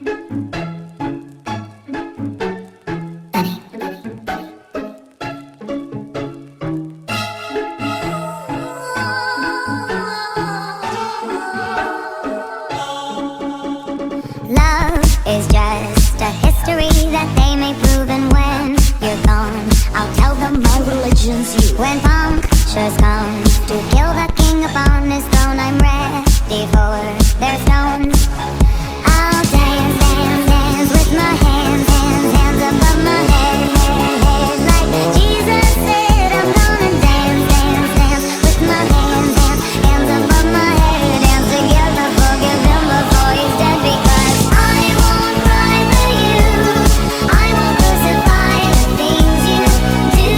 Love is just a history that they may prove, and when you're gone, I'll tell them my religion's you. When punctures come to kill the king upon his throne, I'm ready for their stones. I'll dance, dance, dance with my hands, hands, hands above my head, head, head. Like Jesus said, I'm gonna dance, dance, dance with my hands, hands, hands above my head. Dance together, forgive him before he's dead, because I won't cry for you, I won't crucify the things you do.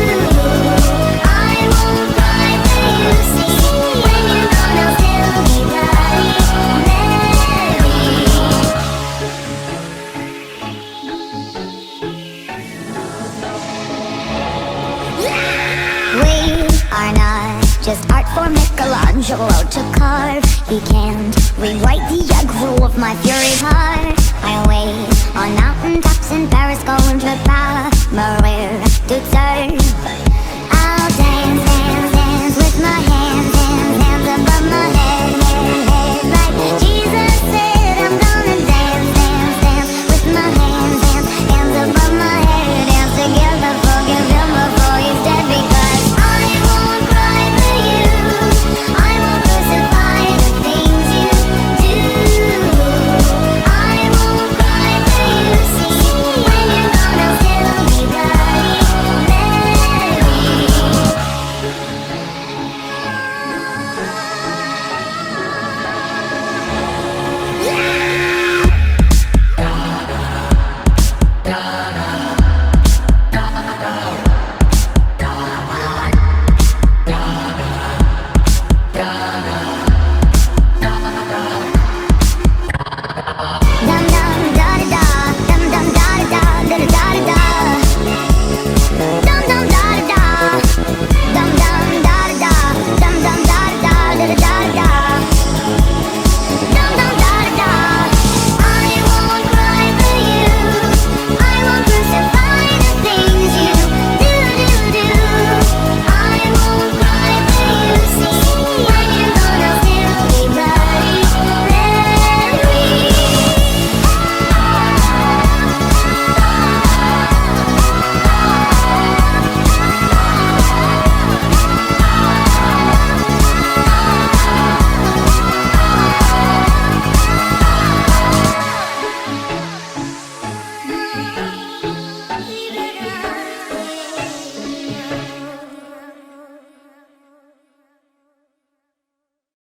I won't cry for you, see, when you're gone I'll still be bloody Mary. We are not just art for Michelangelo to carve. He can't rewrite the aggro of my fury heart. I wait on mountain tops in Paris, going to Palmyra.